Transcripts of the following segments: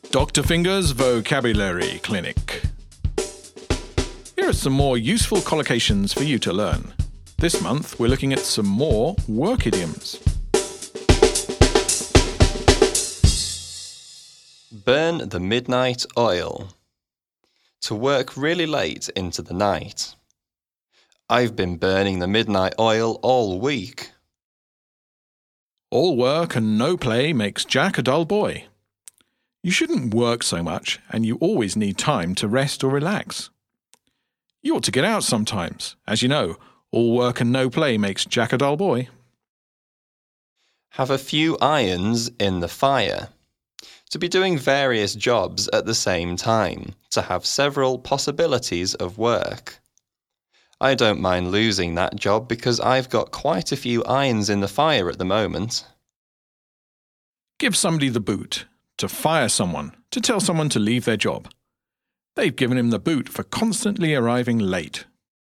Dr. Finger's Vocabulary Clinic. Here are some more useful collocations for you to learn. This month we're looking at some more work idioms. Burn the midnight oil. To work really late into the night. I've been burning the midnight oil all week. All work and no play makes Jack a dull boy. You shouldn't work so much, and you always need time to rest or relax. You ought to get out sometimes. As you know, all work and no play makes Jack a dull boy. Have a few irons in the fire. To be doing various jobs at the same time, to have several possibilities of work. I don't mind losing that job because I've got quite a few irons in the fire at the moment. Give somebody the boot. To fire someone. To tell someone to leave their job. They've given him the boot for constantly arriving late.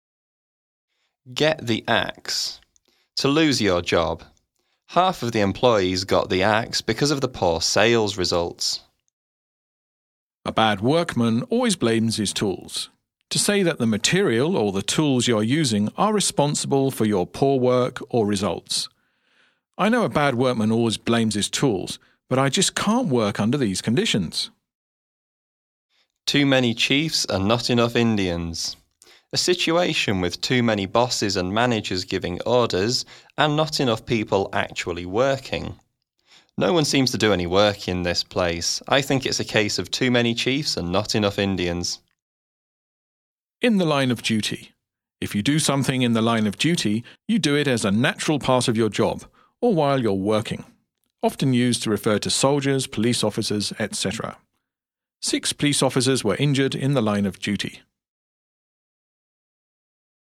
Get the axe. To lose your job. Half of the employees got the axe because of the poor sales results. A bad workman always blames his tools. To say that the material or the tools you're using are responsible for your poor work or results. I know a bad workman always blames his tools, but I just can't work under these conditions. Too many chiefs and not enough Indians. A situation with too many bosses and managers giving orders and not enough people actually working. No one seems to do any work in this place. I think it's a case of too many chiefs and not enough Indians. In the line of duty. If you do something in the line of duty, you do it as a natural part of your job or while you're working. Often used to refer to soldiers, police officers, etc. 6 police officers were injured in the line of duty.